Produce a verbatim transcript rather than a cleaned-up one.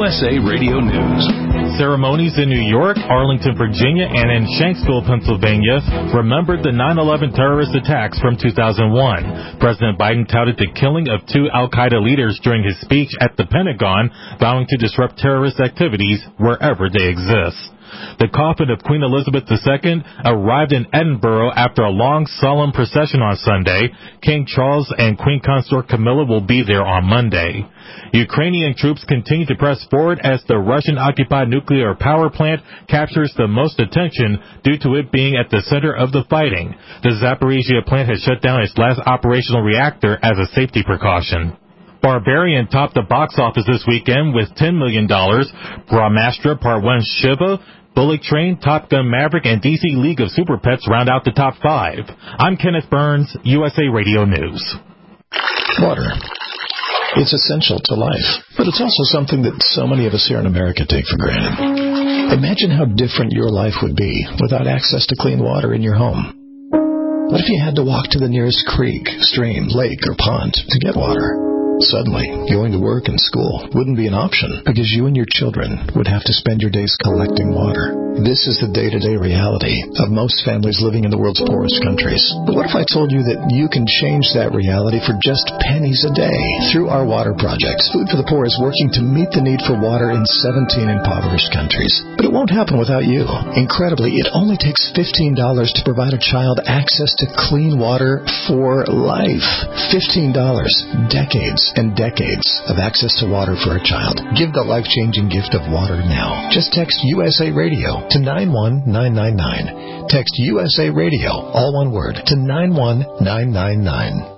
S A Radio News. Ceremonies in New York, Arlington, Virginia, and in Shanksville, Pennsylvania remembered the nine eleven terrorist attacks from two thousand one. President Biden touted the killing of two al-Qaeda leaders during his speech at the Pentagon, vowing to disrupt terrorist activities wherever they exist. The coffin of Queen Elizabeth the Second arrived in Edinburgh after a long, solemn procession on Sunday. King Charles and Queen Consort Camilla will be there on Monday. Ukrainian troops continue to press forward as the Russian-occupied nuclear power plant captures the most attention due to it being at the center of the fighting. The Zaporizhia plant has shut down its last operational reactor as a safety precaution. Barbarian topped the box office this weekend with ten million dollars. Brahmastra Part one Shiva, Bullet Train, Top Gun Maverick, and D C League of Super Pets round out the top five. I'm Kenneth Burns, U S A Radio News. Water. It's essential to life, but it's also something that so many of us here in America take for granted. Imagine how different your life would be without access to clean water in your home. What if you had to walk to the nearest creek, stream, lake, or pond to get water? Suddenly, going to work and school wouldn't be an option because you and your children would have to spend your days collecting water. This is the day-to-day reality of most families living in the world's poorest countries. But what if I told you that you can change that reality for just pennies a day through our water projects? Food for the Poor is working to meet the need for water in seventeen impoverished countries. But it won't happen without you. Incredibly, it only takes fifteen dollars to provide a child access to clean water for life. fifteen dollars. Decades and decades of access to water for a child. Give the life-changing gift of water now. Just text U S A Radio to nine one nine nine nine. Text U S A Radio, all one word, to nine one nine nine nine.